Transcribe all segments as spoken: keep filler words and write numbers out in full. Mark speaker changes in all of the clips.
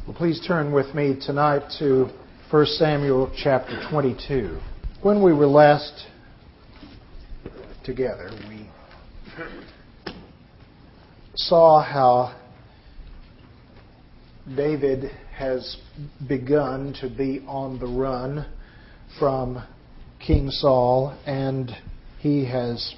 Speaker 1: Well, please turn with me tonight to First Samuel chapter twenty-two. When we were last together, we saw how David has begun to be on the run from King Saul, and he has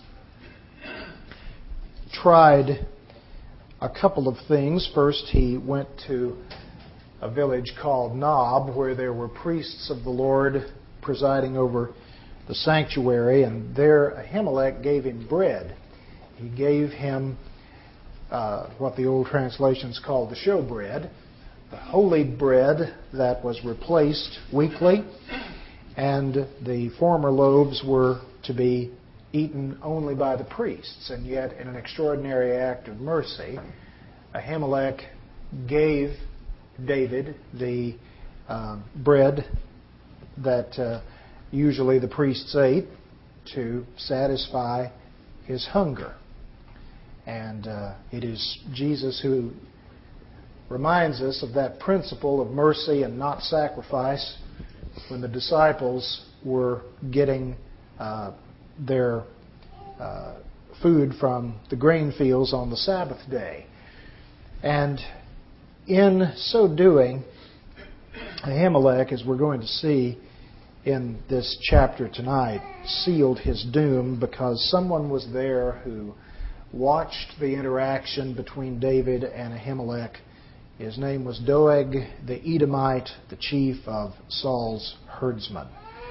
Speaker 1: tried a couple of things. First, he went to a village called Nob, where there were priests of the Lord presiding over the sanctuary, and there Ahimelech gave him bread. He gave him uh, what the old translations called the showbread, the holy bread that was replaced weekly, and the former loaves were to be eaten only by the priests. And yet, in an extraordinary act of mercy, Ahimelech gave David the uh, bread that uh, usually the priests ate to satisfy his hunger. And uh, it is Jesus who reminds us of that principle of mercy and not sacrifice when the disciples were getting uh, their uh, food from the grain fields on the Sabbath day. And in so doing, Ahimelech, as we're going to see in this chapter tonight, sealed his doom because someone was there who watched the interaction between David and Ahimelech. His name was Doeg the Edomite, the chief of Saul's herdsmen.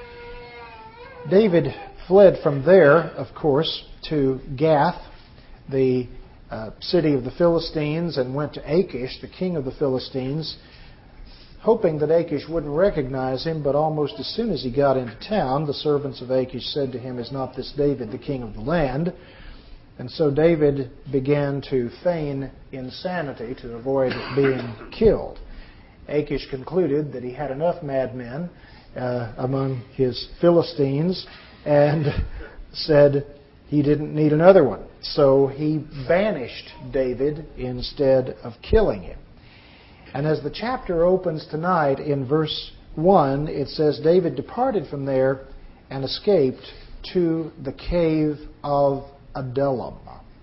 Speaker 1: David fled from there, of course, to Gath, the uh, city of the Philistines, and went to Achish, the king of the Philistines, hoping that Achish wouldn't recognize him. But almost as soon as he got into town, the servants of Achish said to him, "Is not this David, the king of the land?" And so David began to feign insanity to avoid being killed. Achish concluded that he had enough madmen uh, among his Philistines and said he didn't need another one. So he banished David instead of killing him. And as the chapter opens tonight in verse one, it says, David departed from there and escaped to the cave of Adullam.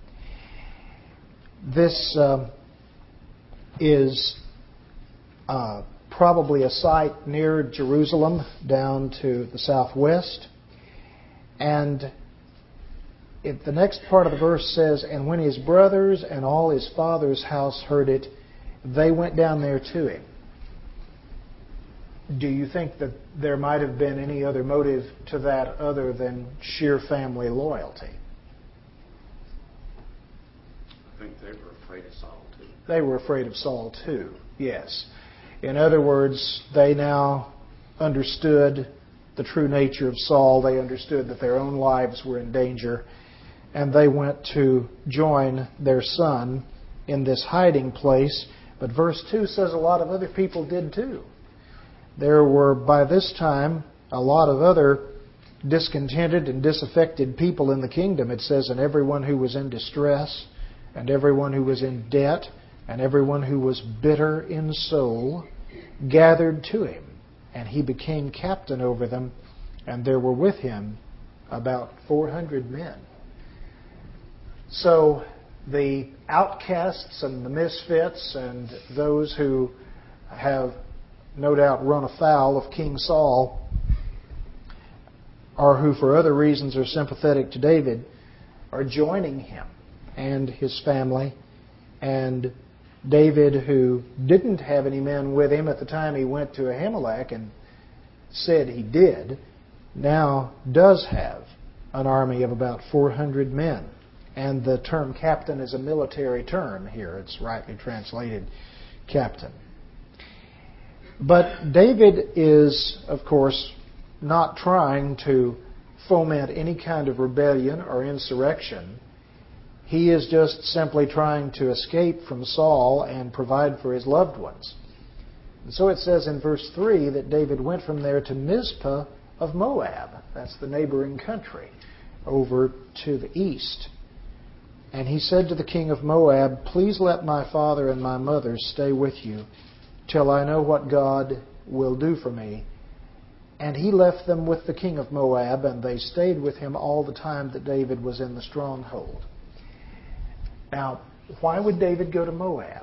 Speaker 1: This uh, is uh, probably a site near Jerusalem down to the southwest. And if the next part of the verse says, and when his brothers and all his father's house heard it, they went down there to him. Do you think that there might have been any other motive to that other than sheer family loyalty?
Speaker 2: I think they were afraid of Saul too.
Speaker 1: They were afraid of Saul too, yes. In other words, they now understood the true nature of Saul. They understood that their own lives were in danger, and they went to join their son in this hiding place. But verse two says a lot of other people did too. There were, by this time, a lot of other discontented and disaffected people in the kingdom. It says, and everyone who was in distress, and everyone who was in debt, and everyone who was bitter in soul, gathered to him. And he became captain over them, and there were with him about four hundred men. So the outcasts and the misfits and those who have no doubt run afoul of King Saul, or who for other reasons are sympathetic to David, are joining him and his family. And David, who didn't have any men with him at the time he went to Ahimelech and said he did, now does have an army of about four hundred men. And the term captain is a military term here. It's rightly translated captain. But David is, of course, not trying to foment any kind of rebellion or insurrection. He is just simply trying to escape from Saul and provide for his loved ones. And so it says in verse three that David went from there to Mizpah of Moab. That's the neighboring country over to the east. And he said to the king of Moab, "Please let my father and my mother stay with you, till I know what God will do for me. And he left them with the king of Moab, and they stayed with him all the time that David was in the stronghold. Now, why would David go to Moab?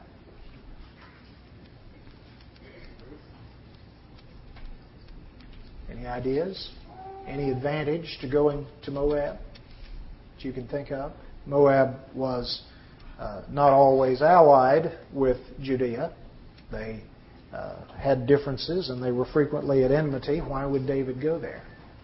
Speaker 1: Any ideas? Any advantage to going to Moab that you can think of? Moab was uh, not always allied with Judea. They uh, had differences and they were frequently at enmity. Why would David go there?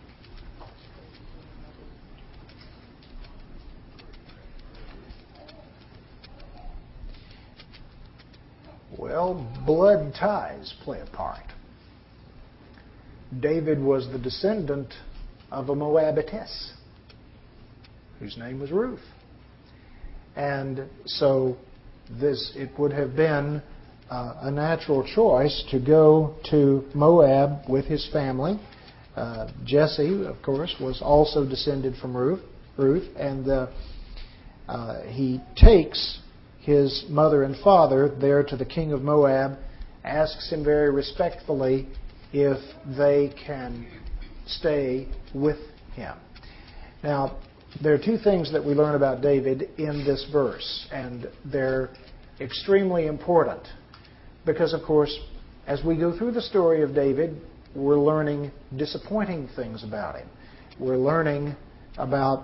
Speaker 1: Well, blood ties play a part. David was the descendant of a Moabitess whose name was Ruth. And so this it would have been uh, a natural choice to go to Moab with his family. Uh, Jesse, of course, was also descended from Ruth, Ruth and uh, uh, he takes his mother and father there to the king of Moab, asks him very respectfully if they can stay with him. Now, there are two things that we learn about David in this verse, and they're extremely important because, of course, as we go through the story of David, we're learning disappointing things about him. We're learning about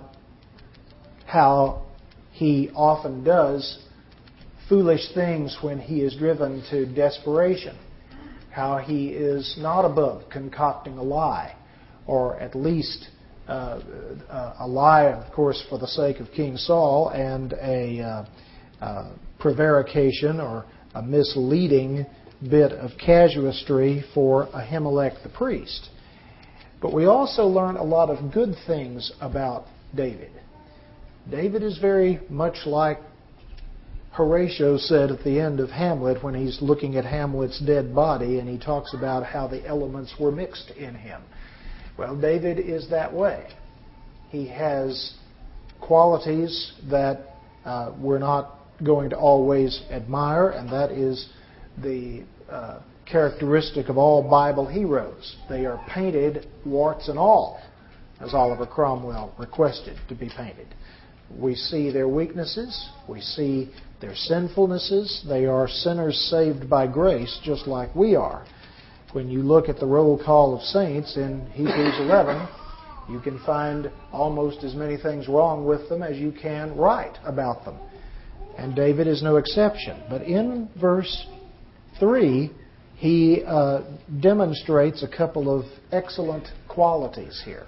Speaker 1: how he often does foolish things when he is driven to desperation, how he is not above concocting a lie, or at least uh, a lie, of course, for the sake of King Saul, and a uh, uh, prevarication or a misleading bit of casuistry for Ahimelech the priest. But we also learn a lot of good things about David. David is very much like Horatio said at the end of Hamlet when he's looking at Hamlet's dead body and he talks about how the elements were mixed in him. Well, David is that way. He has qualities that uh, we're not going to always admire, and that is the uh, characteristic of all Bible heroes. They are painted, warts and all, as Oliver Cromwell requested to be painted. We see their weaknesses. We see their sinfulnesses. They are sinners saved by grace, just like we are. When you look at the roll call of saints in Hebrews eleven, you can find almost as many things wrong with them as you can right about them. And David is no exception. But in verse three, he uh, demonstrates a couple of excellent qualities here.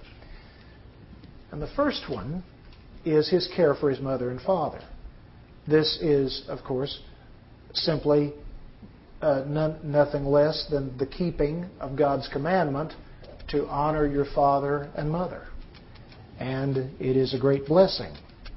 Speaker 1: And the first one is his care for his mother and father. This is, of course, simply uh, none, nothing less than the keeping of God's commandment to honor your father and mother. And it is a great blessing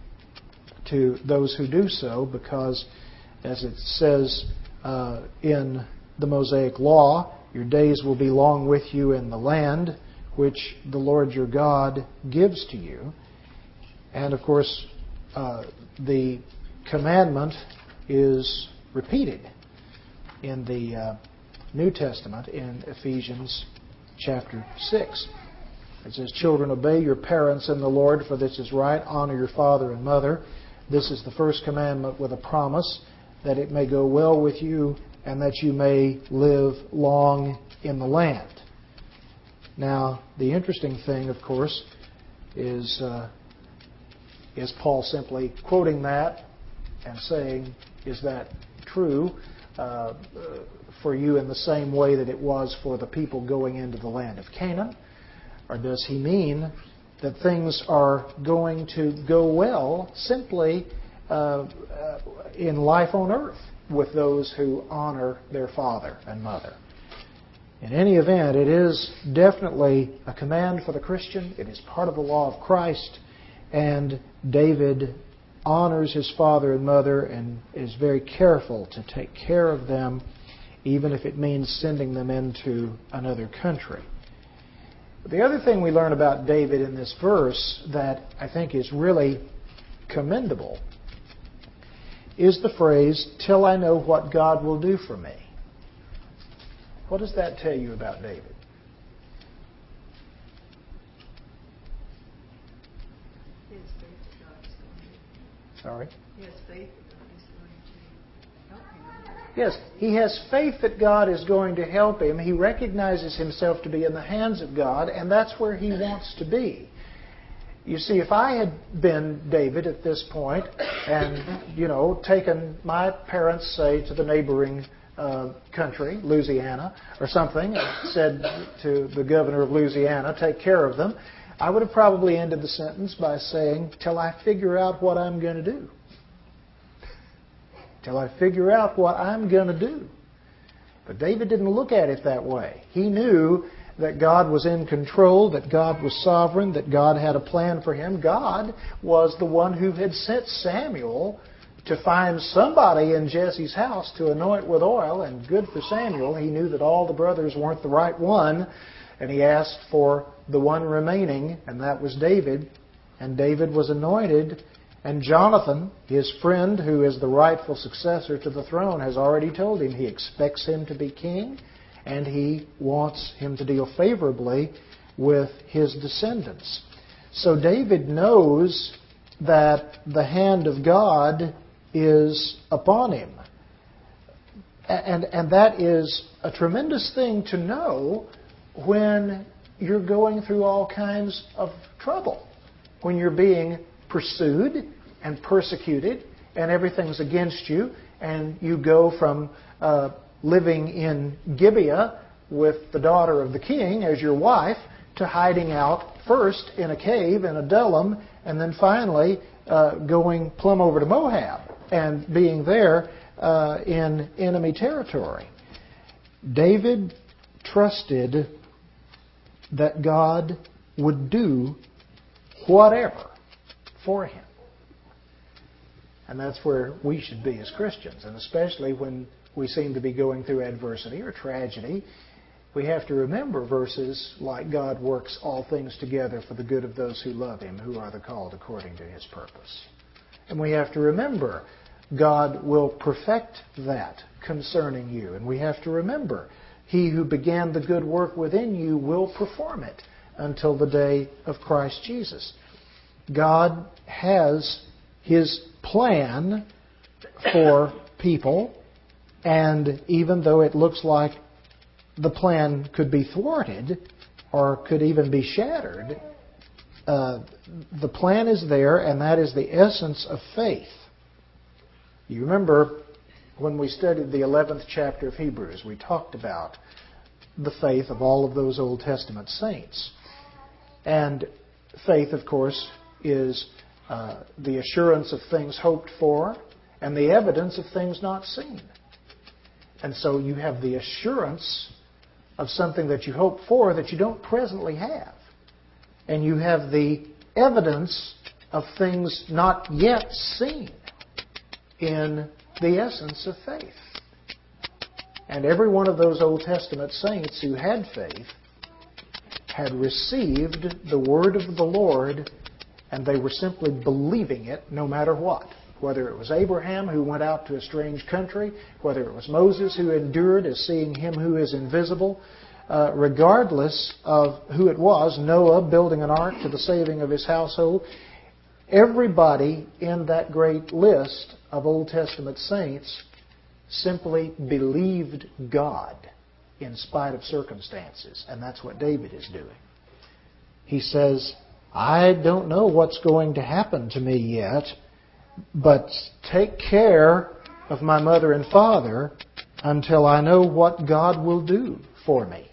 Speaker 1: to those who do so because, as it says uh, in the Mosaic Law, your days will be long with you in the land which the Lord your God gives to you. And, of course, uh, the commandment is repeated in the uh, New Testament in Ephesians chapter six. It says, "Children, obey your parents in the Lord, for this is right. Honor your father and mother. This is the first commandment with a promise, that it may go well with you and that you may live long in the land." Now, the interesting thing, of course, is... Uh, Is Paul simply quoting that and saying, is that true uh, for you in the same way that it was for the people going into the land of Canaan? Or does he mean that things are going to go well simply uh, in life on earth with those who honor their father and mother? In any event, it is definitely a command for the Christian. It is part of the law of Christ. And David honors his father and mother and is very careful to take care of them, even if it means sending them into another country. The other thing we learn about David in this verse that I think is really commendable is the phrase, "till I know what God will do for me." What does that tell you about David?
Speaker 3: He has faith that God is going to
Speaker 1: Sorry?
Speaker 3: He has faith that God is going to help him.
Speaker 1: Yes, he has faith that God is going to help him. He recognizes himself to be in the hands of God, and that's where he wants to be. You see, if I had been David at this point and, you know, taken my parents, say, to the neighboring uh, country, Louisiana, or something, and said to the governor of Louisiana, take care of them, I would have probably ended the sentence by saying, till I figure out what I'm going to do. Till I figure out what I'm going to do. But David didn't look at it that way. He knew that God was in control, that God was sovereign, that God had a plan for him. God was the one who had sent Samuel to find somebody in Jesse's house to anoint with oil, and good for Samuel. He knew that all the brothers weren't the right one, and he asked for the one remaining, and that was David. And David was anointed, and Jonathan, his friend, who is the rightful successor to the throne, has already told him he expects him to be king, and he wants him to deal favorably with his descendants. So David knows that the hand of God is upon him. And, and that is a tremendous thing to know when you're going through all kinds of trouble. When you're being pursued and persecuted and everything's against you, and you go from uh, living in Gibeah with the daughter of the king as your wife to hiding out first in a cave in Adullam, and then finally uh, going plumb over to Moab and being there uh, in enemy territory. David trusted that God would do whatever for him. And that's where we should be as Christians. And especially when we seem to be going through adversity or tragedy, we have to remember verses like God works all things together for the good of those who love Him, who are the called according to His purpose. And we have to remember God will perfect that concerning you. And we have to remember He who began the good work within you will perform it until the day of Christ Jesus. God has His plan for people, and even though it looks like the plan could be thwarted or could even be shattered, uh, the plan is there, and that is the essence of faith. You remember when we studied the eleventh chapter of Hebrews, we talked about the faith of all of those Old Testament saints. And faith, of course, is uh, the assurance of things hoped for and the evidence of things not seen. And so you have the assurance of something that you hope for that you don't presently have. And you have the evidence of things not yet seen in the essence of faith. And every one of those Old Testament saints who had faith had received the word of the Lord, and they were simply believing it no matter what. Whether it was Abraham who went out to a strange country, whether it was Moses who endured as seeing Him who is invisible, uh, regardless of who it was, Noah building an ark to the saving of his household, everybody in that great list of Old Testament saints simply believed God in spite of circumstances. And that's what David is doing. He says, I don't know what's going to happen to me yet, but take care of my mother and father until I know what God will do for me.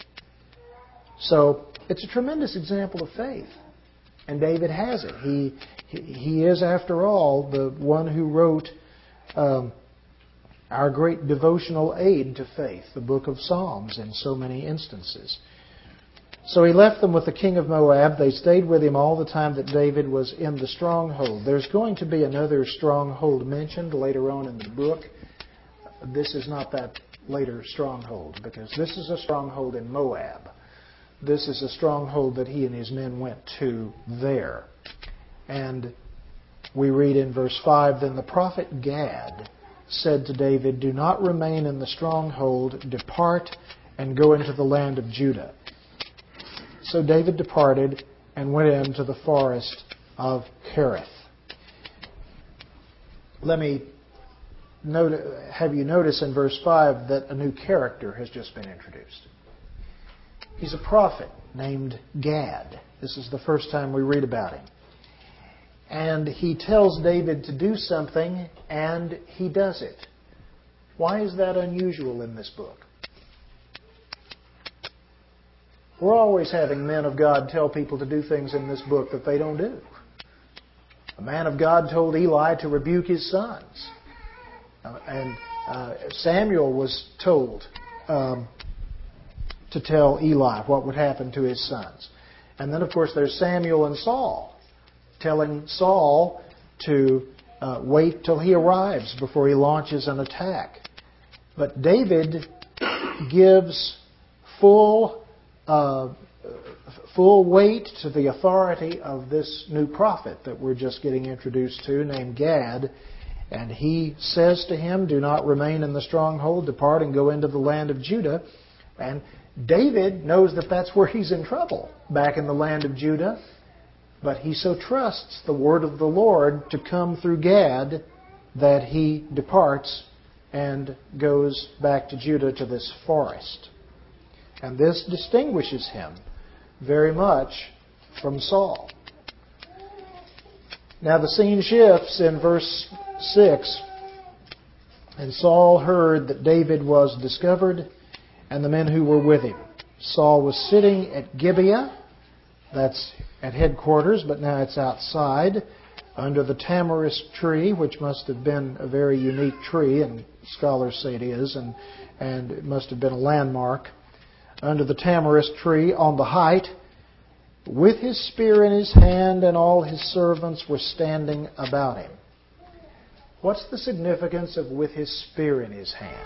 Speaker 1: So it's a tremendous example of faith. And David has it. He, he is, after all, the one who wrote um, our great devotional aid to faith, the book of Psalms, in so many instances. So he left them with the king of Moab. They stayed with him all the time that David was in the stronghold. There's going to be another stronghold mentioned later on in the book. This is not that later stronghold, because this is a stronghold in Moab. This is a stronghold that he and his men went to there. And we read in verse five, Then the prophet Gad said to David, Do not remain in the stronghold, depart and go into the land of Judah. So David departed and went into the forest of Kerith. Let me note, have you notice in verse five that a new character has just been introduced. He's a prophet named Gad. This is the first time we read about him. And he tells David to do something, and he does it. Why is that unusual in this book? We're always having men of God tell people to do things in this book that they don't do. A man of God told Eli to rebuke his sons. Uh, and uh, Samuel was told um, to tell Eli what would happen to his sons. And then, of course, there's Samuel and Saul telling Saul to uh, wait till he arrives before he launches an attack. But David gives full uh, full weight to the authority of this new prophet that we're just getting introduced to, named Gad. And he says to him, do not remain in the stronghold, depart and go into the land of Judah. And David knows that that's where he's in trouble, back in the land of Judah. But he so trusts the word of the Lord to come through Gad that he departs and goes back to Judah to this forest. And this distinguishes him very much from Saul. Now the scene shifts in verse six. And Saul heard that David was discovered, and the men who were with him. Saul was sitting at Gibeah, that's at headquarters, but now it's outside, under the tamarisk tree, which must have been a very unique tree, and scholars say it is, and, and it must have been a landmark. Under the tamarisk tree on the height, with his spear in his hand, and all his servants were standing about him. What's the significance of with his spear in his hand?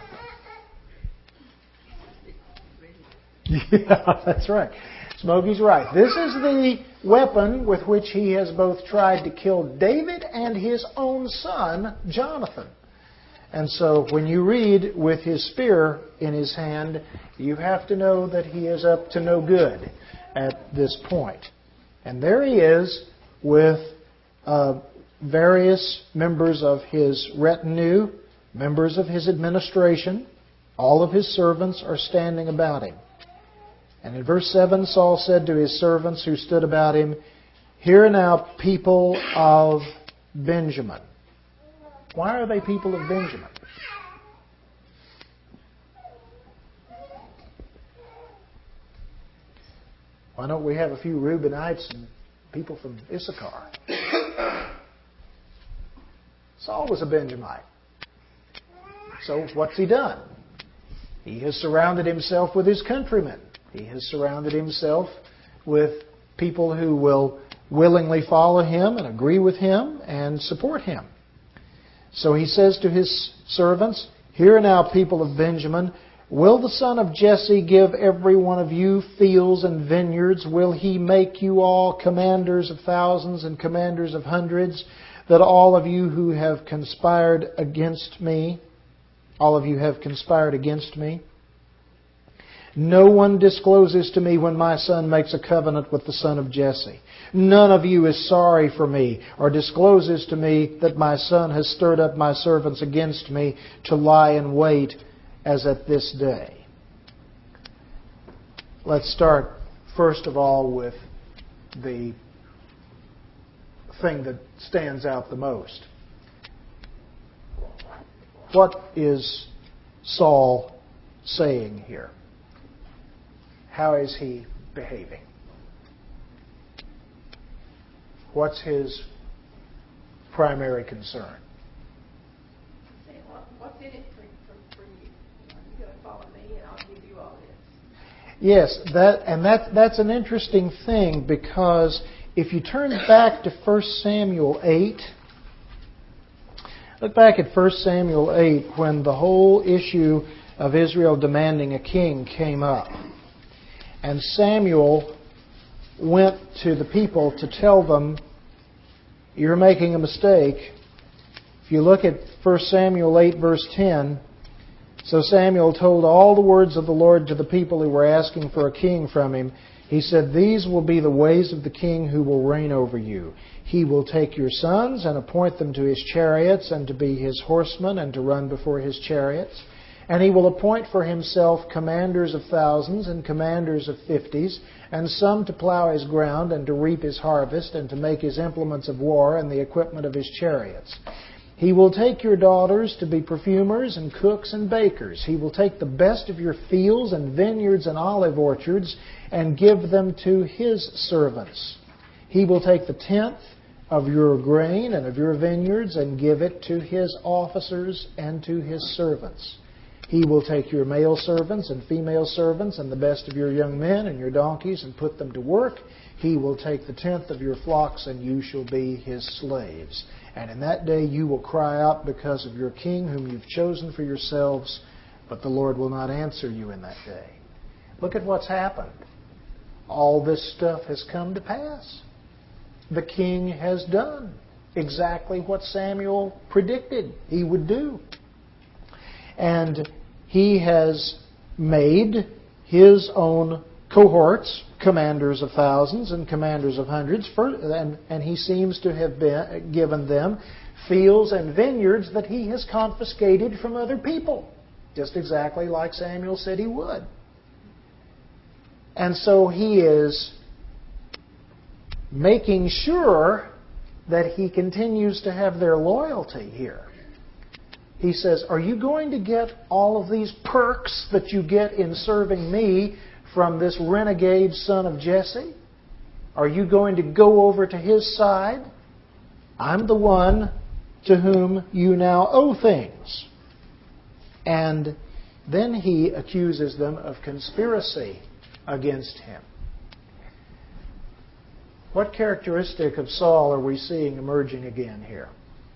Speaker 1: Yeah, that's right. Smokey's right. This is the weapon with which he has both tried to kill David and his own son, Jonathan. And so when you read with his spear in his hand, you have to know that he is up to no good at this point. And there he is with uh, various members of his retinue, members of his administration. All of his servants are standing about him. And in verse seven, Saul said to his servants who stood about him, hear now, people of Benjamin. Why are they people of Benjamin? Why don't we have a few Reubenites and people from Issachar? Saul was a Benjamite. So what's he done? He has surrounded himself with his countrymen. He has surrounded himself with people who will willingly follow him and agree with him and support him. So he says to his servants, hear now, people of Benjamin, will the son of Jesse give every one of you fields and vineyards? Will he make you all commanders of thousands and commanders of hundreds, that all of you who have conspired against me, all of you have conspired against me? No one discloses to me when my son makes a covenant with the son of Jesse. None of you is sorry for me, or discloses to me that my son has stirred up my servants against me to lie in wait as at this day. Let's start first of all with the thing that stands out the most. What is Saul saying here? How is he behaving? What's his primary concern?
Speaker 3: Say, what, what's in it for, for, for you? You're going to follow me, and I'll give you all this.
Speaker 1: Yes, that and that that's an interesting thing, because if you turn back to First Samuel eight, look back at First Samuel eight when the whole issue of Israel demanding a king came up. And Samuel went to the people to tell them, you're making a mistake. If you look at First Samuel eight, verse ten, So Samuel told all the words of the Lord to the people who were asking for a king from him. He said, "These will be the ways of the king who will reign over you. He will take your sons and appoint them to his chariots and to be his horsemen and to run before his chariots. And he will appoint for himself commanders of thousands and commanders of fifties, and some to plow his ground and to reap his harvest and to make his implements of war and the equipment of his chariots. He will take your daughters to be perfumers and cooks and bakers. He will take the best of your fields and vineyards and olive orchards and give them to his servants. He will take the tenth of your grain and of your vineyards and give it to his officers and to his servants. He will take your male servants and female servants and the best of your young men and your donkeys and put them to work. He will take the tenth of your flocks, and you shall be his slaves. And in that day you will cry out because of your king whom you've chosen for yourselves, but the Lord will not answer you in that day." Look at what's happened. All this stuff has come to pass. The king has done exactly what Samuel predicted he would do. And he has made his own cohorts, commanders of thousands and commanders of hundreds, and, and he seems to have been, given them fields and vineyards that he has confiscated from other people, just exactly like Samuel said he would. And so he is making sure that he continues to have their loyalty here. He says, "Are you going to get all of these perks that you get in serving me from this renegade son of Jesse? Are you going to go over to his side? I'm the one to whom you now owe things." And then he accuses them of conspiracy against him. What characteristic of Saul are we seeing emerging again here?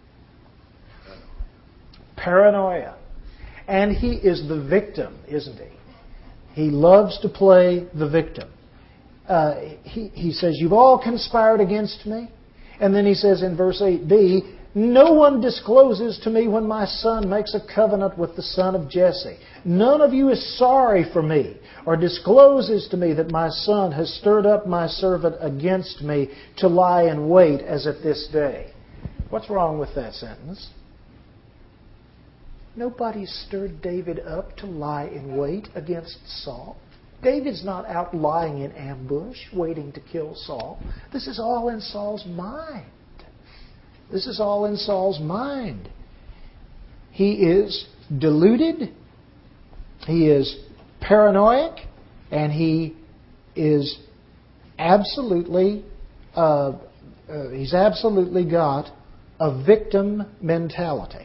Speaker 1: Paranoia. And he is the victim, isn't he? He loves to play the victim. Uh, he, he says, "You've all conspired against me." And then he says in verse eight b, "No one discloses to me when my son makes a covenant with the son of Jesse. None of you is sorry for me, or discloses to me that my son has stirred up my servant against me to lie in wait as at this day." What's wrong with that sentence? Nobody stirred David up to lie in wait against Saul. David's not out lying in ambush, waiting to kill Saul. This is all in Saul's mind. This is all in Saul's mind. He is deluded, he is paranoid, and he is absolutely, uh, uh, he's absolutely got a victim mentality.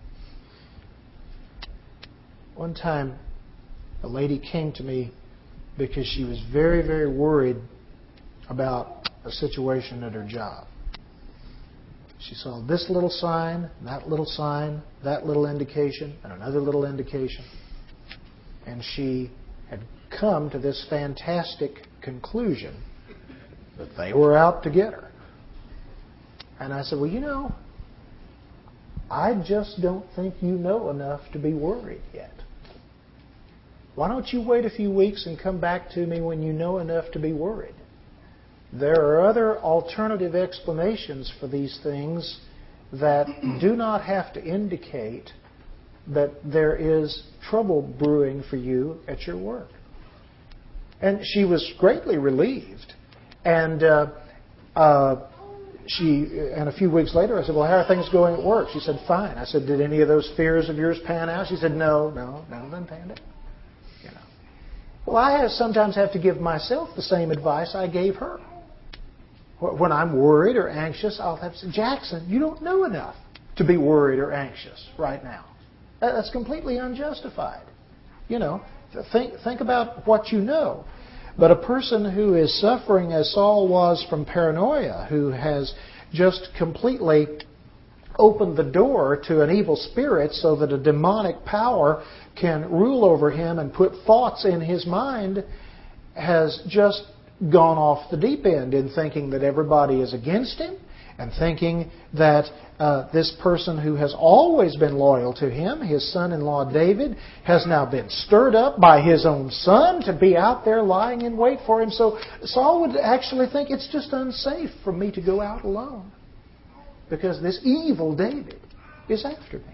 Speaker 1: One time, a lady came to me because she was very, very worried about a situation at her job. She saw this little sign, that little sign, that little indication, and another little indication. And she had come to this fantastic conclusion that they were out to get her. And I said, "Well, you know, I just don't think you know enough to be worried yet. Why don't you wait a few weeks and come back to me when you know enough to be worried? There are other alternative explanations for these things that do not have to indicate that there is trouble brewing for you at your work." And she was greatly relieved. And uh, uh, she, and a few weeks later, I said, "Well, how are things going at work?" She said, "Fine." I said, "Did any of those fears of yours pan out?" She said, "No, no, none of them panned out." You know. Well, I have, sometimes have to give myself the same advice I gave her. When I'm worried or anxious, I'll have to say, "Jackson, you don't know enough to be worried or anxious right now. That's completely unjustified. You know, think think about what you know." But a person who is suffering as Saul was from paranoia, who has just completely opened the door to an evil spirit so that a demonic power can rule over him and put thoughts in his mind, has just gone off the deep end in thinking that everybody is against him and thinking that uh, this person who has always been loyal to him, his son-in-law David, has now been stirred up by his own son to be out there lying in wait for him. So Saul would actually think it's just unsafe for me to go out alone because this evil David is after me.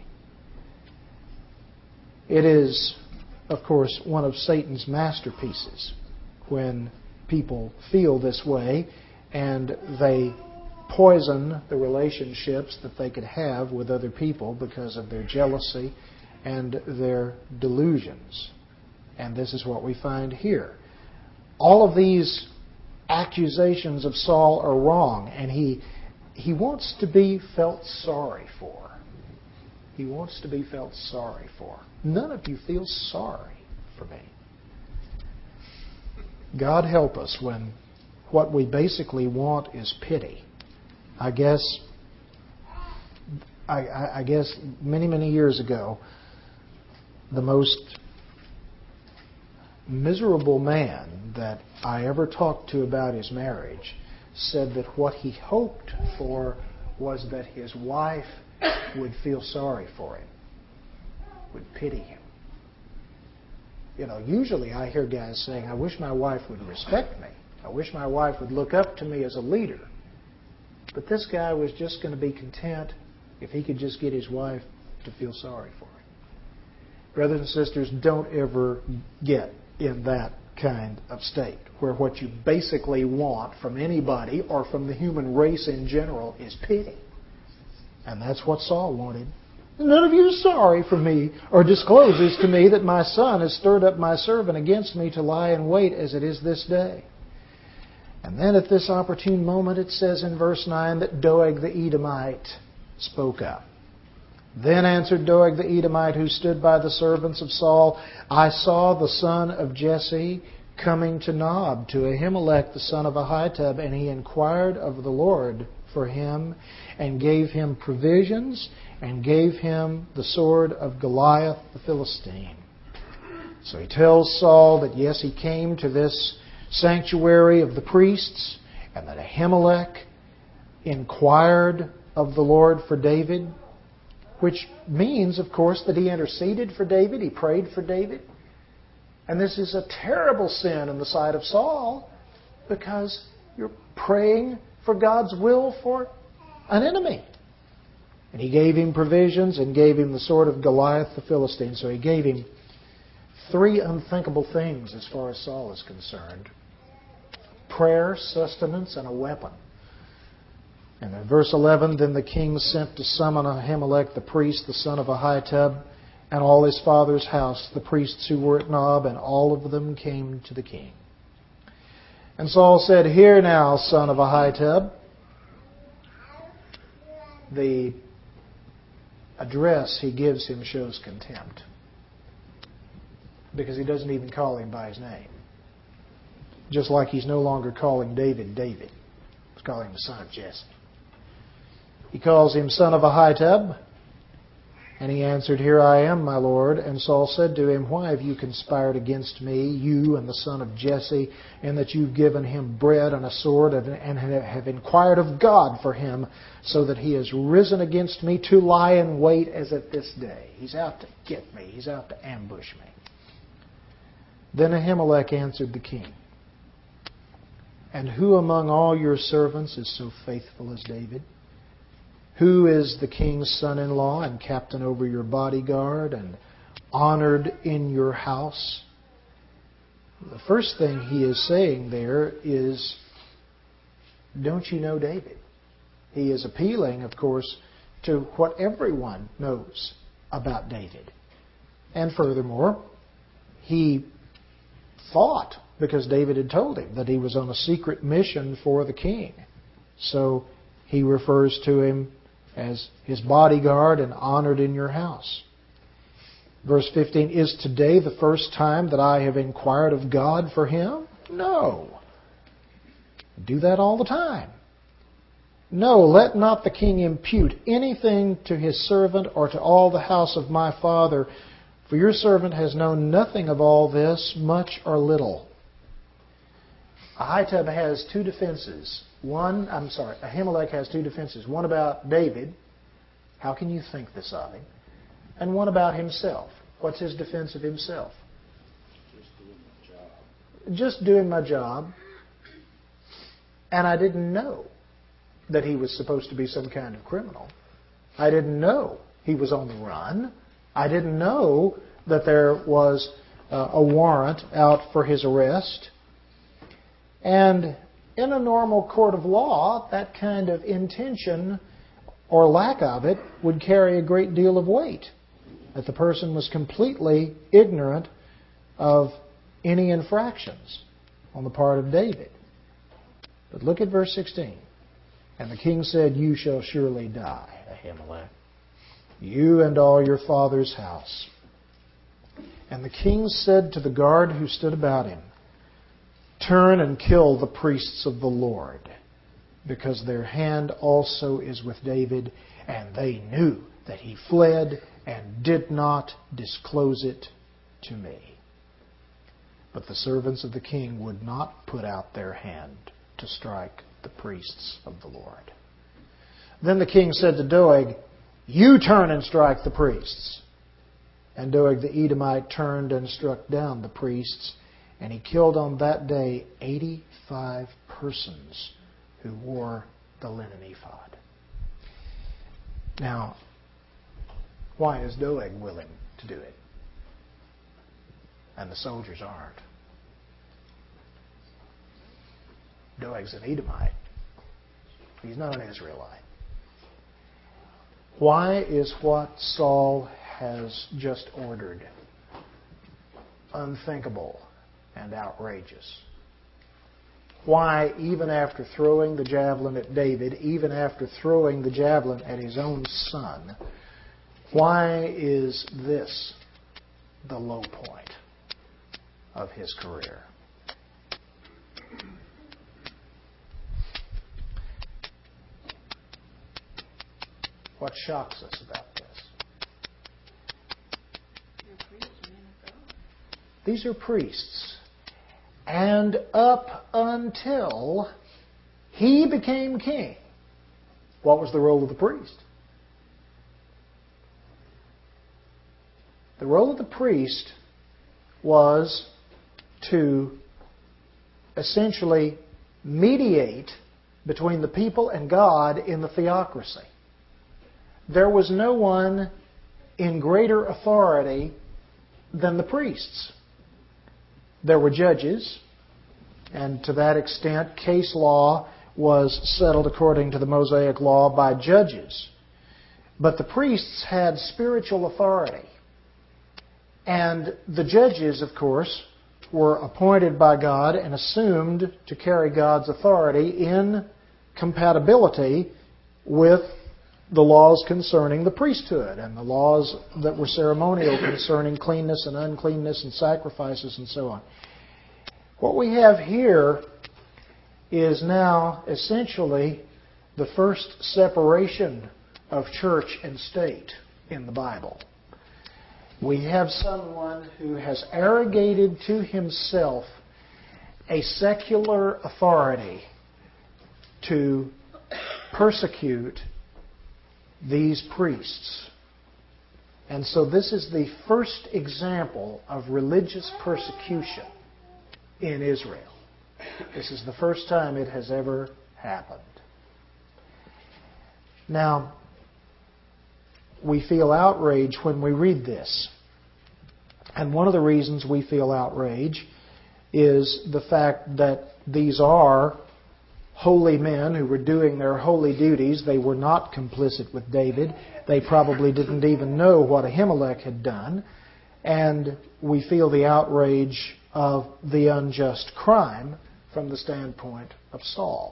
Speaker 1: It is, of course, one of Satan's masterpieces when people feel this way and they poison the relationships that they could have with other people because of their jealousy and their delusions. And this is what we find here. All of these accusations of Saul are wrong, and he he wants to be felt sorry for. He wants to be felt sorry for. None of you feel sorry for me. God help us when what we basically want is pity. I guess, I, I guess many, many years ago, the most miserable man that I ever talked to about his marriage said that what he hoped for was that his wife would feel sorry for him, would pity him. You know, usually I hear guys saying, I wish my wife would respect me. I wish my wife would look up to me as a leader. But this guy was just going to be content if he could just get his wife to feel sorry for him. Brothers and sisters, don't ever get in that kind of state where what you basically want from anybody or from the human race in general is pity. And that's what Saul wanted. None of you are sorry for me or discloses to me that my son has stirred up my servant against me to lie in wait as it is this day. And then at this opportune moment it says in verse nine that Doeg the Edomite spoke up. Then answered Doeg the Edomite, who stood by the servants of Saul, I saw the son of Jesse coming to Nob, to Ahimelech the son of Ahitub, and he inquired of the Lord for him, and gave him provisions, and gave him the sword of Goliath the Philistine. So he tells Saul that yes, he came to this sanctuary of the priests, and that Ahimelech inquired of the Lord for David, which means, of course, that he interceded for David, he prayed for David. And this is a terrible sin in the sight of Saul, because you're praying for God's will for an enemy. And he gave him provisions and gave him the sword of Goliath the Philistine. So he gave him three unthinkable things as far as Saul is concerned: prayer, sustenance, and a weapon. And in verse eleven, then the king sent to summon Ahimelech the priest, the son of Ahitub, and all his father's house, the priests who were at Nob, and all of them came to the king. And Saul said, Hear now, son of Ahitub. The address he gives him shows contempt, because he doesn't even call him by his name. Just like he's no longer calling David, David. He's calling him the son of Jesse. He calls him son of Ahitub. And he answered, Here I am, my lord. And Saul said to him, Why have you conspired against me, you and the son of Jesse, in that you've given him bread and a sword, and have inquired of God for him, so that he has risen against me to lie in wait as at this day? He's out to get me. He's out to ambush me. Then Ahimelech answered the king, And who among all your servants is so faithful as David? Who is the king's son-in-law and captain over your bodyguard and honored in your house? The first thing he is saying there is, don't you know David? He is appealing, of course, to what everyone knows about David. And furthermore, he thought, because David had told him, that he was on a secret mission for the king. So he refers to him as his bodyguard and honored in your house. Verse fifteen, Is today the first time that I have inquired of God for him? No. I do that all the time. No, let not the king impute anything to his servant or to all the house of my father, for your servant has known nothing of all this, much or little. Ahitub has two defenses one, I'm sorry, Ahimelech has two defenses. One about David. How can you think this of him? And one about himself. What's his defense of himself?
Speaker 2: Just doing my job.
Speaker 1: Just doing my job. And I didn't know that he was supposed to be some kind of criminal. I didn't know he was on the run. I didn't know that there was uh, a warrant out for his arrest. And in a normal court of law, that kind of intention or lack of it would carry a great deal of weight. That the person was completely ignorant of any infractions on the part of David. But look at verse sixteen. And the king said, "You shall surely die, Ahimelech, you and all your father's house." And the king said to the guard who stood about him, "Turn and kill the priests of the Lord, because their hand also is with David, and they knew that he fled and did not disclose it to me." But the servants of the king would not put out their hand to strike the priests of the Lord. Then the king said to Doeg, "You turn and strike the priests." And Doeg the Edomite turned and struck down the priests, and he killed on that day eighty-five persons who wore the linen ephod. Now, why is Doeg willing to do it? And the soldiers aren't. Doeg's an Edomite. He's not an Israelite. Why is what Saul has just ordered unthinkable and outrageous? Why, even after throwing the javelin at David, even after throwing the javelin at his own son, why is this the low point of his career? What shocks us about this? These are priests. And up until he became king, what was the role of the priest? The role of the priest was to essentially mediate between the people and God in the theocracy. There was no one in greater authority than the priests. There were judges, and to that extent, case law was settled according to the Mosaic law by judges. But the priests had spiritual authority. And the judges, of course, were appointed by God and assumed to carry God's authority in compatibility with the laws concerning the priesthood and the laws that were ceremonial concerning cleanness and uncleanness and sacrifices and so on. What we have here is now essentially the first separation of church and state in the Bible. We have someone who has arrogated to himself a secular authority to persecute these priests. And so this is the first example of religious persecution in Israel. This is the first time it has ever happened. Now, we feel outrage when we read this. And one of the reasons we feel outrage is the fact that these are holy men who were doing their holy duties. They were not complicit with David. They probably didn't even know what Ahimelech had done. And we feel the outrage of the unjust crime from the standpoint of Saul.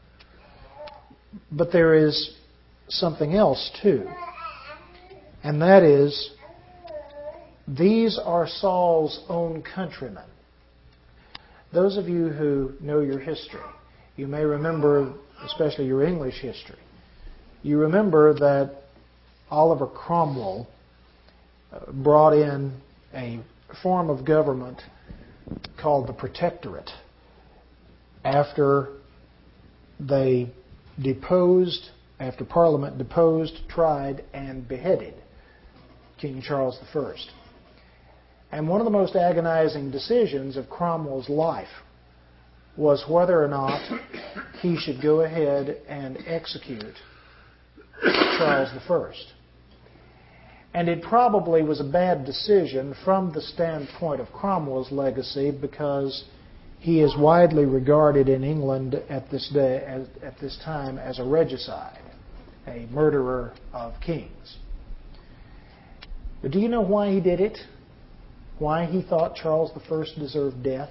Speaker 1: But there is something else too. And that is, these are Saul's own countrymen. Those of you who know your history, you may remember, especially your English history, you remember that Oliver Cromwell brought in a form of government called the Protectorate after they deposed, after Parliament deposed, tried, and beheaded King Charles the First. And one of the most agonizing decisions of Cromwell's life was whether or not he should go ahead and execute Charles the First. And it probably was a bad decision from the standpoint of Cromwell's legacy, because he is widely regarded in England at this day, as, at this time, as a regicide, a murderer of kings. But do you know why he did it? Why he thought Charles the First deserved death?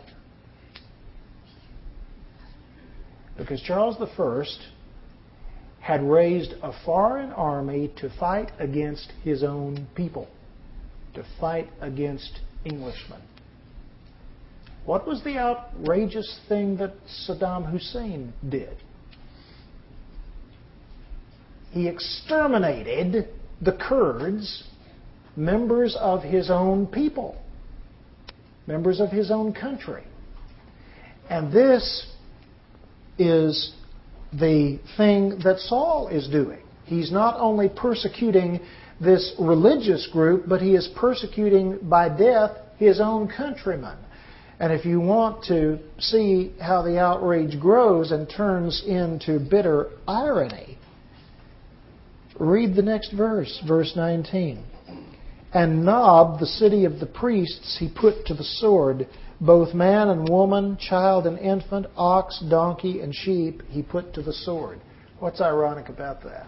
Speaker 1: Because Charles the First had raised a foreign army to fight against his own people, to fight against Englishmen. What was the outrageous thing that Saddam Hussein did? He exterminated the Kurds, members of his own people, members of his own country. And this is the thing that Saul is doing. He's not only persecuting this religious group, but he is persecuting by death his own countrymen. And if you want to see how the outrage grows and turns into bitter irony, read the next verse, verse nineteen. And Nob, the city of the priests, he put to the sword. Both man and woman, child and infant, ox, donkey, and sheep, he put to the sword. What's ironic about that?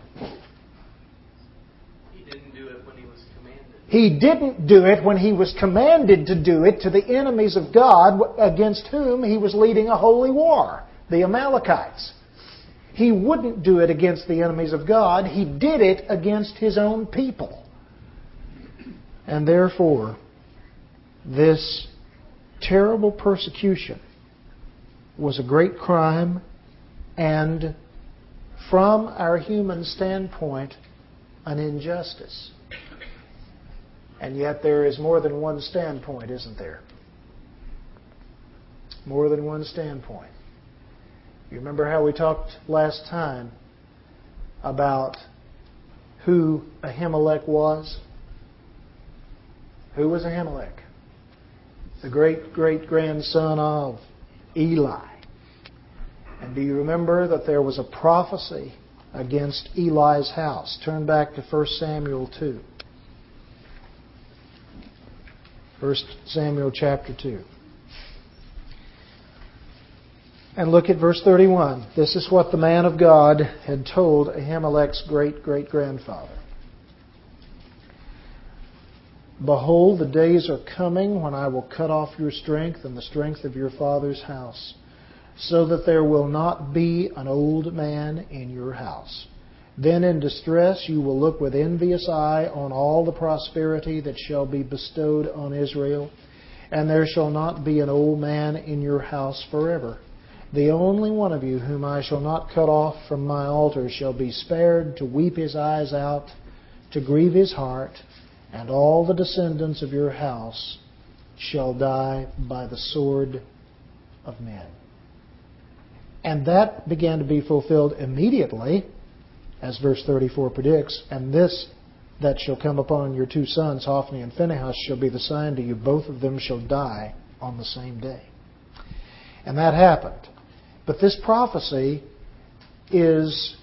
Speaker 4: He didn't do it when he was commanded.
Speaker 1: He didn't do it when he was commanded to do it to the enemies of God against whom he was leading a holy war, the Amalekites. He wouldn't do it against the enemies of God. He did it against his own people. And therefore, this terrible persecution was a great crime, and from our human standpoint, an injustice. And yet there is more than one standpoint, isn't there? More than one standpoint. You remember how we talked last time about who Ahimelech was? Who was Ahimelech? The great-great-grandson of Eli. And do you remember that there was a prophecy against Eli's house? Turn back to First Samuel two. First Samuel chapter two. And look at verse thirty-one. This is what the man of God had told Ahimelech's great-great-grandfather. Behold, the days are coming when I will cut off your strength and the strength of your father's house, so that there will not be an old man in your house. Then in distress you will look with envious eye on all the prosperity that shall be bestowed on Israel, and there shall not be an old man in your house forever. The only one of you whom I shall not cut off from my altar shall be spared to weep his eyes out, to grieve his heart, and all the descendants of your house shall die by the sword of men. And that began to be fulfilled immediately, as verse thirty-four predicts. And this that shall come upon your two sons, Hophni and Phinehas, shall be the sign to you. Both of them shall die on the same day. And that happened. But this prophecy is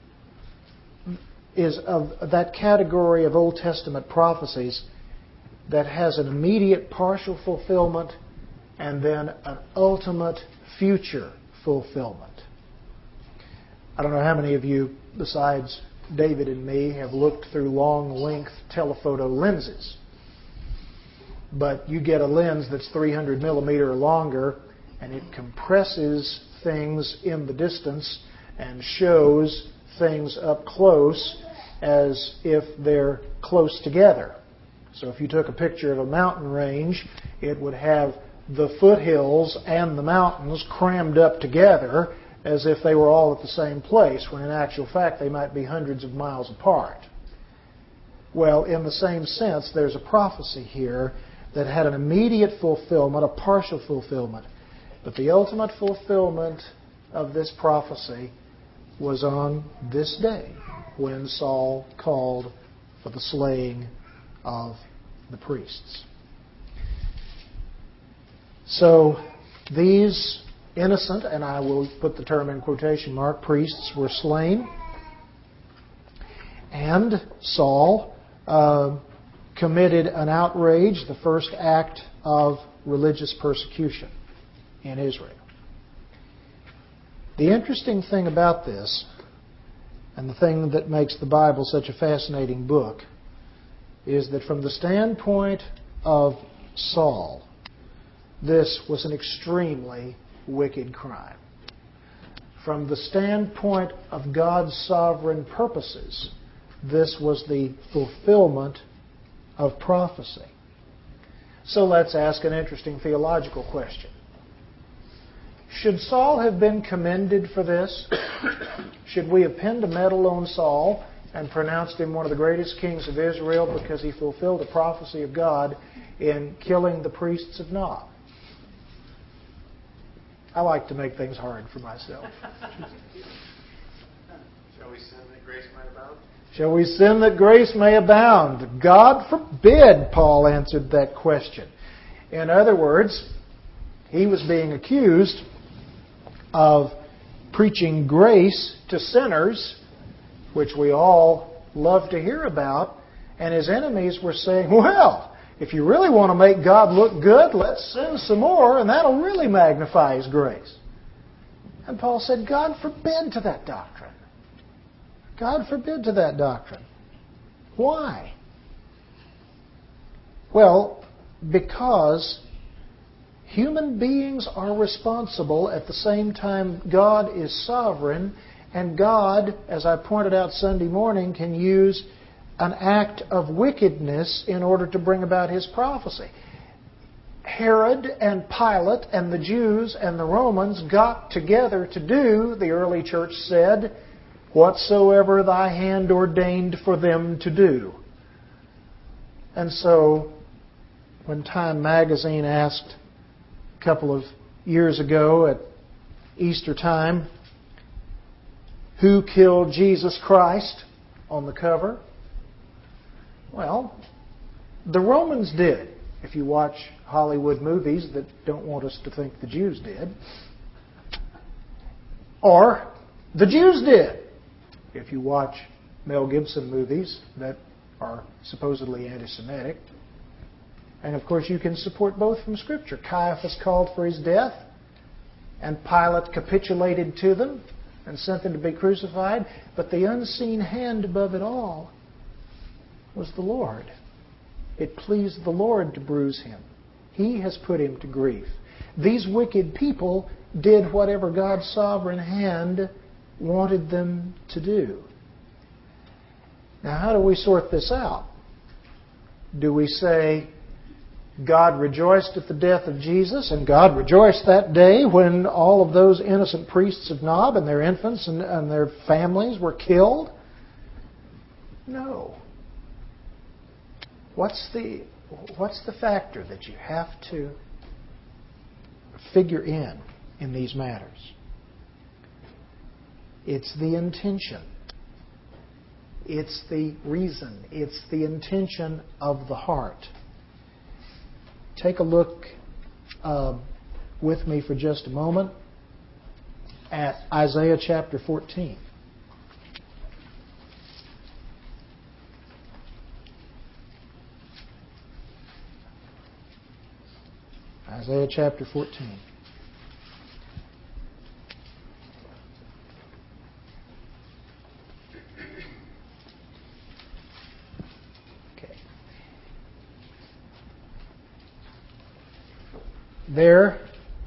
Speaker 1: is of that category of Old Testament prophecies that has an immediate partial fulfillment and then an ultimate future fulfillment. I don't know how many of you, besides David and me, have looked through long-length telephoto lenses. But you get a lens that's three hundred millimeter or longer, and it compresses things in the distance and shows things up close as if they're close together. So if you took a picture of a mountain range, it would have the foothills and the mountains crammed up together as if they were all at the same place, when in actual fact they might be hundreds of miles apart. Well, in the same sense, there's a prophecy here that had an immediate fulfillment, a partial fulfillment. But the ultimate fulfillment of this prophecy was on this day when Saul called for the slaying of the priests. So these innocent, and I will put the term in quotation mark, priests were slain. And Saul uh, committed an outrage, the first act of religious persecution in Israel. The interesting thing about this, and the thing that makes the Bible such a fascinating book, is that from the standpoint of Saul, this was an extremely wicked crime. From the standpoint of God's sovereign purposes, this was the fulfillment of prophecy. So let's ask an interesting theological question. Should Saul have been commended for this? Should we have pinned a medal on Saul and pronounced him one of the greatest kings of Israel because he fulfilled a prophecy of God in killing the priests of Nob? I like to make things hard for myself.
Speaker 4: Shall we sin that grace might abound?
Speaker 1: Shall we sin that grace may abound? God forbid, Paul answered that question. In other words, he was being accused of preaching grace to sinners, which we all love to hear about, and his enemies were saying, well, if you really want to make God look good, let's sin some more, and that'll really magnify His grace. And Paul said, God forbid to that doctrine. God forbid to that doctrine. Why? Well, because human beings are responsible. At the same time, God is sovereign, and God, as I pointed out Sunday morning, can use an act of wickedness in order to bring about His prophecy. Herod and Pilate and the Jews and the Romans got together to do, the early church said, whatsoever thy hand ordained for them to do. And so, when Time magazine asked a couple of years ago at Easter time, who killed Jesus Christ on the cover? Well, the Romans did, if you watch Hollywood movies that don't want us to think the Jews did. Or the Jews did, if you watch Mel Gibson movies that are supposedly anti-Semitic. And of course you can support both from Scripture. Caiaphas called for His death, and Pilate capitulated to them and sent them to be crucified. But the unseen hand above it all was the Lord. It pleased the Lord to bruise Him. He has put Him to grief. These wicked people did whatever God's sovereign hand wanted them to do. Now, how do we sort this out? Do we say, God rejoiced at the death of Jesus, and God rejoiced that day when all of those innocent priests of Nob and their infants and, and their families were killed? No. What's the, what's the factor that you have to figure in in these matters? It's the intention. It's the reason. It's the intention of the heart. Take a look uh, with me for just a moment at Isaiah chapter fourteen. Isaiah chapter fourteen. Okay. There,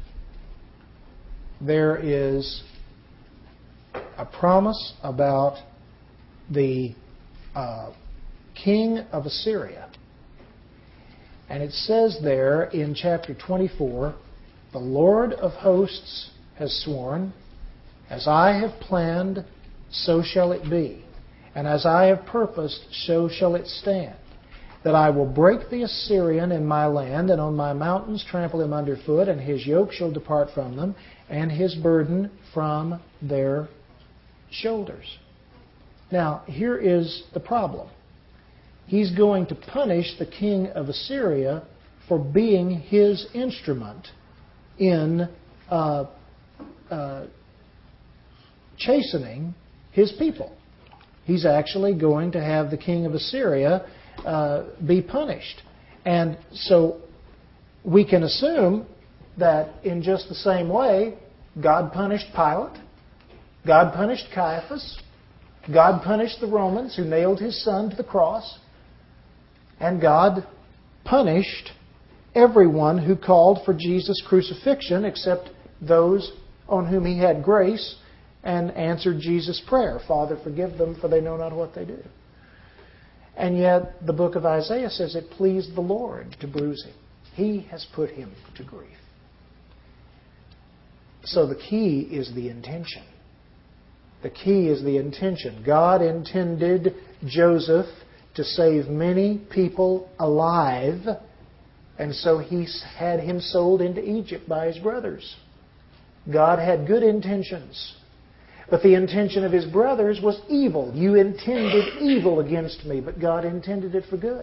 Speaker 1: there is a promise about the uh, king of Assyria. And it says there in chapter twenty-four, the Lord of hosts has sworn, as I have planned, so shall it be. And as I have purposed, so shall it stand. That I will break the Assyrian in my land, and on my mountains trample him underfoot, and his yoke shall depart from them, and his burden from their shoulders. Now, here is the problem. He's going to punish the king of Assyria for being his instrument in uh, uh, chastening his people. He's actually going to have the king of Assyria uh, be punished. And so we can assume that in just the same way, God punished Pilate, God punished Caiaphas, God punished the Romans who nailed his son to the cross, and God punished everyone who called for Jesus' crucifixion except those on whom he had grace and answered Jesus' prayer, Father, forgive them, for they know not what they do. And yet the book of Isaiah says it pleased the Lord to bruise him. He has put him to grief. So the key is the intention. The key is the intention. God intended Joseph to save many people alive, and so he had him sold into Egypt by his brothers. God had good intentions, but the intention of his brothers was evil. You intended evil against me, but God intended it for good.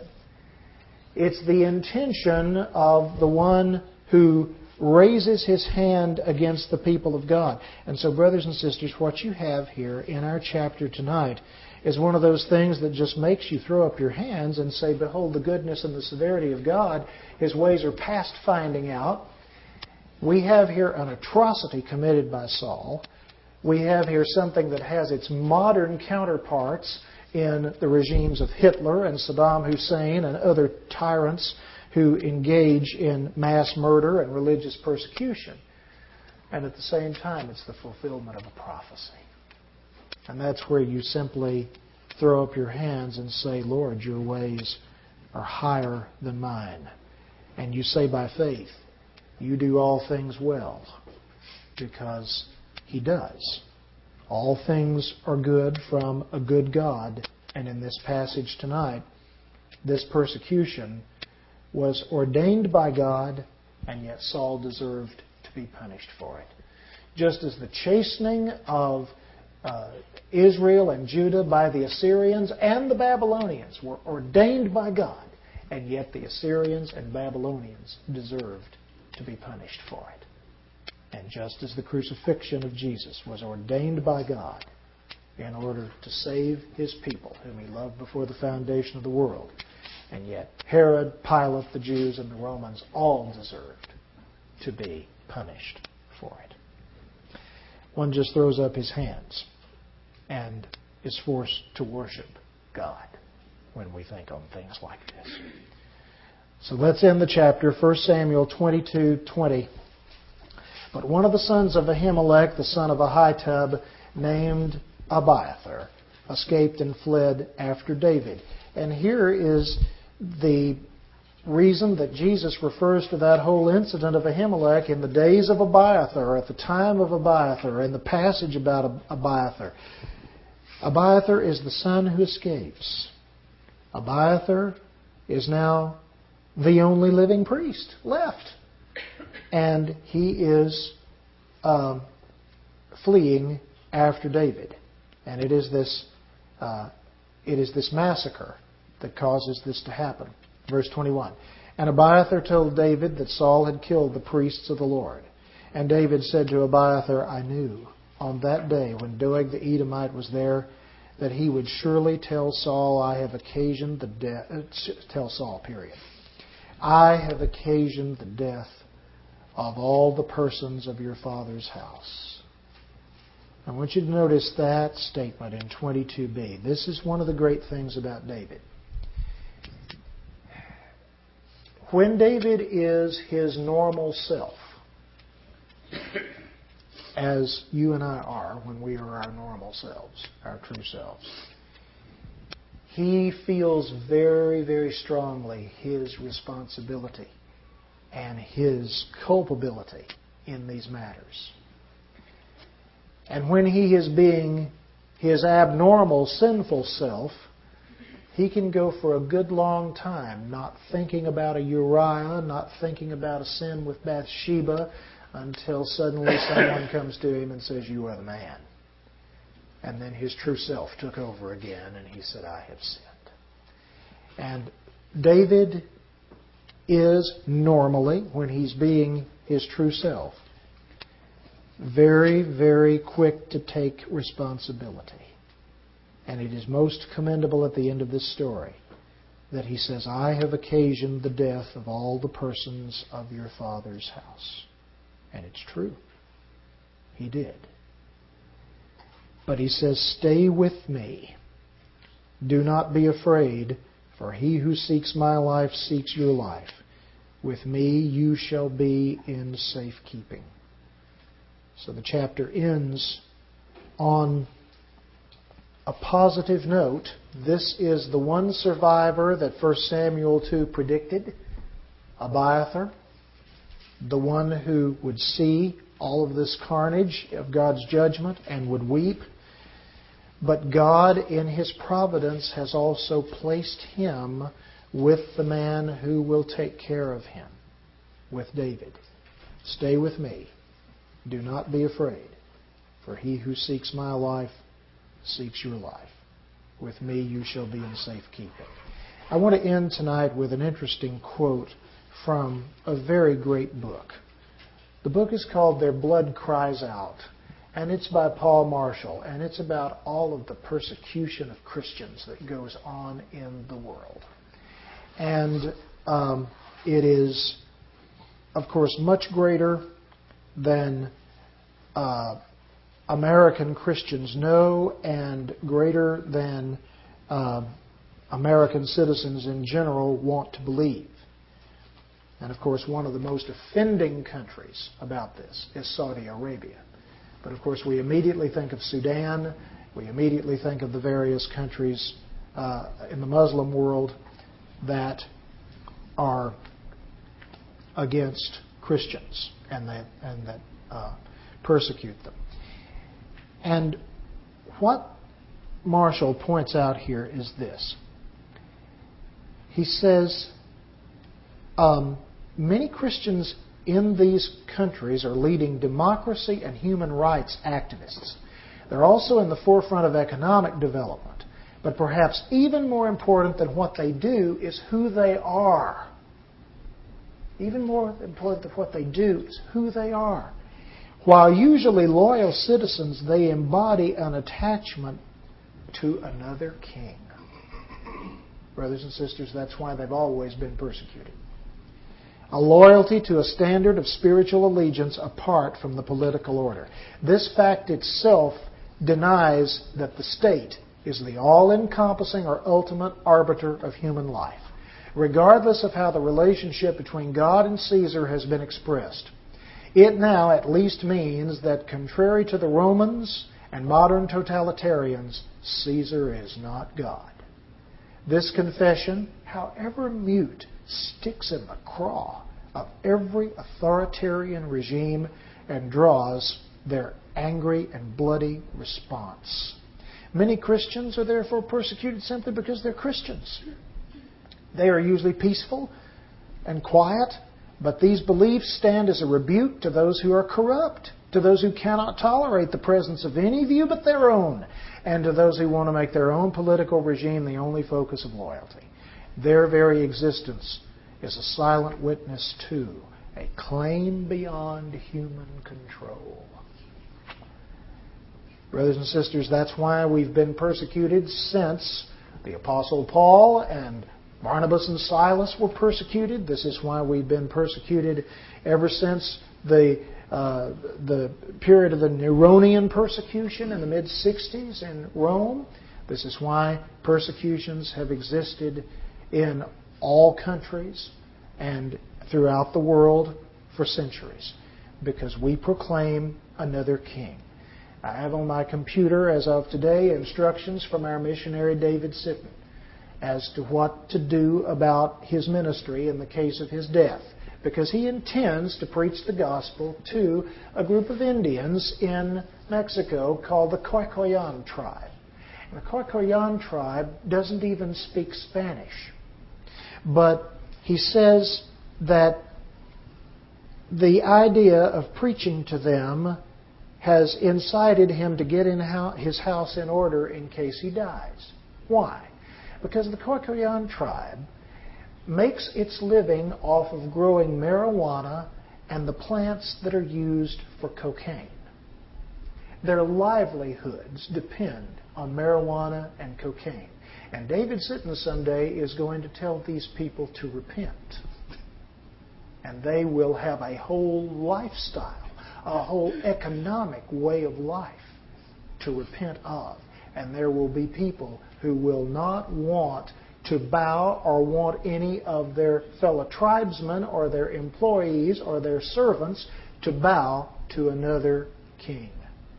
Speaker 1: It's the intention of the one who raises his hand against the people of God. And so, brothers and sisters, what you have here in our chapter tonight is one of those things that just makes you throw up your hands and say, behold the goodness and the severity of God. His ways are past finding out. We have here an atrocity committed by Saul. We have here something that has its modern counterparts in the regimes of Hitler and Saddam Hussein and other tyrants who engage in mass murder and religious persecution. And at the same time, it's the fulfillment of a prophecy. And that's where you simply throw up your hands and say, Lord, your ways are higher than mine. And you say by faith, you do all things well, because He does. All things are good from a good God. And in this passage tonight, this persecution was ordained by God, and yet Saul deserved to be punished for it. Just as the chastening of uh, Israel and Judah by the Assyrians and the Babylonians were ordained by God, and yet the Assyrians and Babylonians deserved to be punished for it. And just as the crucifixion of Jesus was ordained by God in order to save His people, whom He loved before the foundation of the world, and yet Herod, Pilate, the Jews, and the Romans all deserved to be punished for it. One just throws up his hands and is forced to worship God when we think on things like this. So let's end the chapter, First Samuel twenty-two twenty. But one of the sons of Ahimelech, the son of Ahitub, named Abiathar, escaped and fled after David. And here is the reason that Jesus refers to that whole incident of Ahimelech in the days of Abiathar, at the time of Abiathar, in the passage about Abiathar. Abiathar is the son who escapes. Abiathar is now the only living priest left. And he is um, fleeing after David. And it is this uh, it is this massacre that causes this to happen. Verse twenty-one. And Abiathar told David that Saul had killed the priests of the Lord. And David said to Abiathar, I knew on that day when Doeg the Edomite was there that he would surely tell Saul, I have occasioned the death. Uh, tell Saul, period. I have occasioned the death of all the persons of your father's house. I want you to notice that statement in twenty-two b. This is one of the great things about David. When David is his normal self, as you and I are when we are our normal selves, our true selves, he feels very, very strongly his responsibility and his culpability in these matters. And when he is being his abnormal, sinful self, he can go for a good long time not thinking about a Uriah, not thinking about a sin with Bathsheba, until suddenly someone comes to him and says, you are the man. And then his true self took over again, and he said, I have sinned. And David is normally, when he's being his true self, very, very quick to take responsibility. And it is most commendable at the end of this story that he says, I have occasioned the death of all the persons of your father's house. And it's true. He did. But he says, stay with me. Do not be afraid, for he who seeks my life seeks your life. With me you shall be in safekeeping. So the chapter ends on a positive note. This is the one survivor that First Samuel two predicted, Abiathar, the one who would see all of this carnage of God's judgment and would weep. But God, in His providence, has also placed him with the man who will take care of him, with David. Stay with me. Do not be afraid, for he who seeks my life seeks your life. With me you shall be in safekeeping. I want to end tonight with an interesting quote from a very great book. The book is called Their Blood Cries Out, and it's by Paul Marshall, and it's about all of the persecution of Christians that goes on in the world. And um, it is, of course, much greater than uh, American Christians know, and greater than uh, American citizens in general want to believe. And of course, one of the most offending countries about this is Saudi Arabia. But of course, we immediately think of Sudan. We immediately think of the various countries uh, in the Muslim world that are against Christians and that, and that uh, persecute them. And what Marshall points out here is this. He says, um, many Christians in these countries are leading democracy and human rights activists. They're also in the forefront of economic development. But perhaps even more important than what they do is who they are. Even more important than what they do is who they are. While usually loyal citizens, they embody an attachment to another king. Brothers and sisters, that's why they've always been persecuted. A loyalty to a standard of spiritual allegiance apart from the political order. This fact itself denies that the state is the all-encompassing or ultimate arbiter of human life. Regardless of how the relationship between God and Caesar has been expressed, it now at least means that contrary to the Romans and modern totalitarians, Caesar is not God. This confession, however mute, sticks in the craw of every authoritarian regime and draws their angry and bloody response. Many Christians are therefore persecuted simply because they're Christians. They are usually peaceful and quiet, but these beliefs stand as a rebuke to those who are corrupt, to those who cannot tolerate the presence of any view but their own, and to those who want to make their own political regime the only focus of loyalty. Their very existence is a silent witness to a claim beyond human control. Brothers and sisters, that's why we've been persecuted since the Apostle Paul and Barnabas and Silas were persecuted. This is why we've been persecuted ever since the uh, the period of the Neronian persecution in the mid sixties in Rome. This is why persecutions have existed in all countries and throughout the world for centuries, because we proclaim another king. I have on my computer, as of today, instructions from our missionary David Sitten as to what to do about his ministry in the case of his death, because he intends to preach the gospel to a group of Indians in Mexico called the Coycoyan tribe. And the Coycoyan tribe doesn't even speak Spanish. But he says that the idea of preaching to them has incited him to get in his house in order in case he dies. Why? Because the Koikoyan tribe makes its living off of growing marijuana and the plants that are used for cocaine. Their livelihoods depend on marijuana and cocaine. And David Sitton someday is going to tell these people to repent. And they will have a whole lifestyle, a whole economic way of life to repent of. And there will be people who will not want to bow or want any of their fellow tribesmen or their employees or their servants to bow to another king.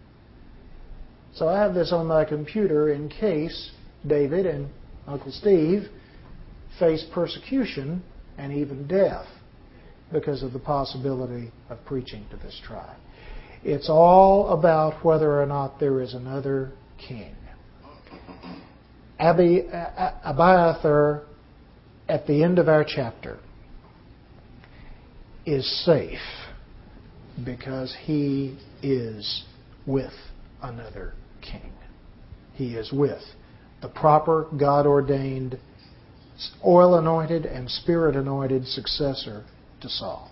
Speaker 1: So I have this on my computer in case David and Uncle Steve face persecution and even death because of the possibility of preaching to this tribe. It's all about whether or not there is another king. Abi, Abiathar, at the end of our chapter, is safe because he is with another king. He is with the proper God-ordained, oil-anointed and Spirit-anointed successor to Saul.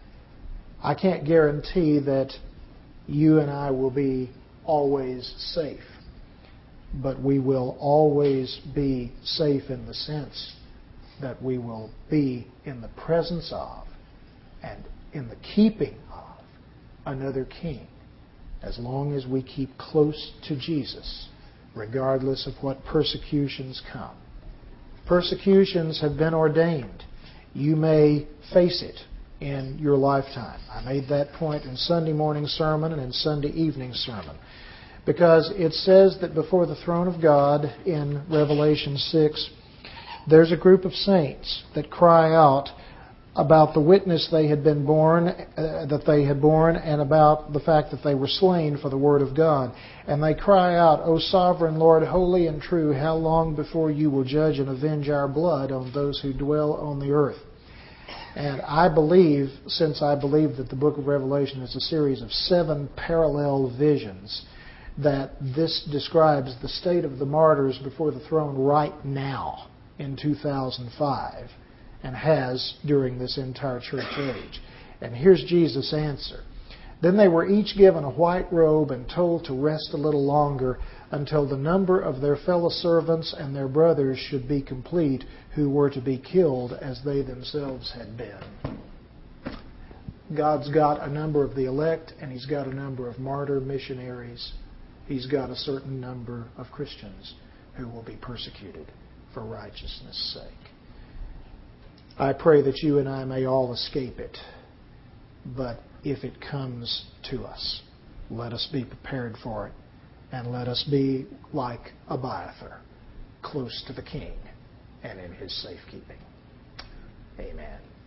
Speaker 1: I can't guarantee that you and I will be always safe, but we will always be safe in the sense that we will be in the presence of and in the keeping of another king, as long as we keep close to Jesus, regardless of what persecutions come. Persecutions have been ordained. You may face it in your lifetime. I made that point in Sunday morning sermon and in Sunday evening sermon, because it says that before the throne of God in Revelation six, there's a group of saints that cry out about the witness they had been born, uh, that they had borne, and about the fact that they were slain for the word of God. And they cry out, O sovereign Lord, holy and true, how long before you will judge and avenge our blood on those who dwell on the earth? And I believe, since I believe that the book of Revelation is a series of seven parallel visions, that this describes the state of the martyrs before the throne right now in two thousand five. And has during this entire church age. And here's Jesus' answer. Then they were each given a white robe and told to rest a little longer until the number of their fellow servants and their brothers should be complete, who were to be killed as they themselves had been. God's got a number of the elect, and He's got a number of martyr missionaries. He's got a certain number of Christians who will be persecuted for righteousness' sake. I pray that you and I may all escape it. But if it comes to us, let us be prepared for it. And let us be like Abiathar, close to the king and in his safekeeping. Amen.